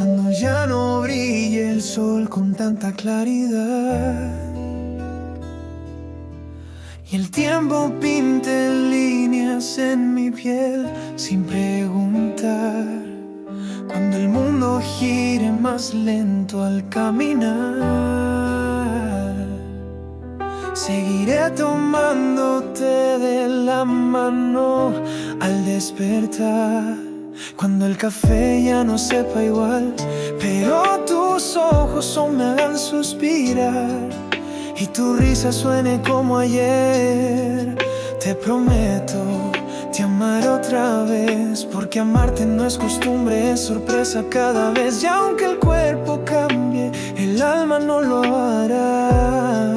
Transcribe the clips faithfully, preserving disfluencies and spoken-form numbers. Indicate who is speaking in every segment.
Speaker 1: cuando ya no brille el sol con tanta claridad y el tiempo pinte líneas en mi piel sin preguntar, cuando el mundo gire más lento al caminar, seguiré tomándote de la mano al despertar, cuando el café ya no sepa igual, pero tus ojos aún me hagan suspirar y tu risa suene como ayer. Te prometo, te amaré otra vez, porque amarte no es costumbre, es sorpresa cada vez. Y aunque el cuerpo cambie, el alma no lo hará.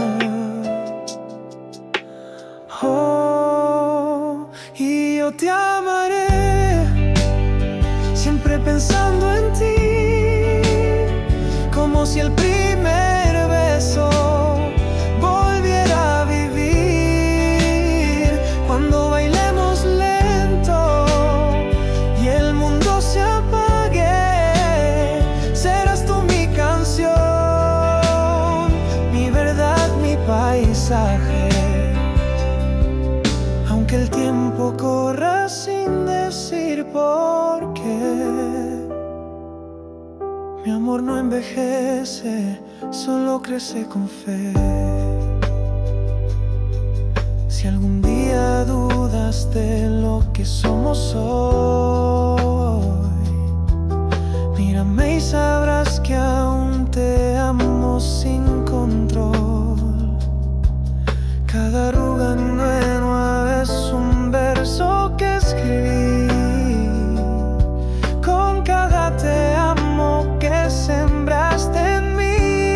Speaker 1: Oh, y yo te amaré, siempre pensando en ti, como si el primer beso volviera a vivir. Cuando bailemos lento y el mundo se apague, serás tú mi canción, mi verdad, mi paisaje. Aunque el tiempo corra sin decir por qué, mi amor no envejece, solo crece con fe. Si algún día dudas de lo que somos hoy, mírame y sabrás que aún te amo sin control. Cada arruga nueva es un verso que escribí, con cada te amo que sembraste en mí.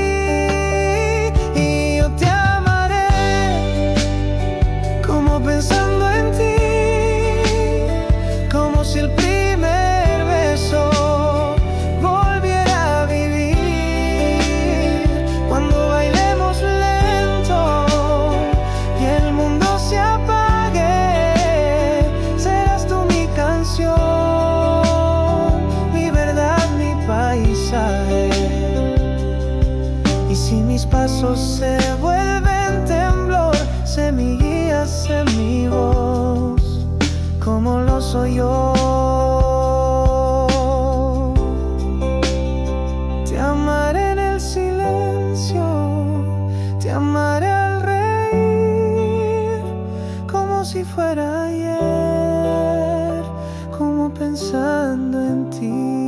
Speaker 1: Y yo te amaré, como pensando en ti, como si el primer beso volviera a vivir. Cuando bailemos lento y el mundo se apague, serás tú mi canción, mi verdad, mi paisaje. Y si mis pasos se vuelven temblor, sé mi guía, sé mi voz, como lo soy yo. Te amaré en el silencio, te amaré al reír, como si fuera ayer, como pensando en ti.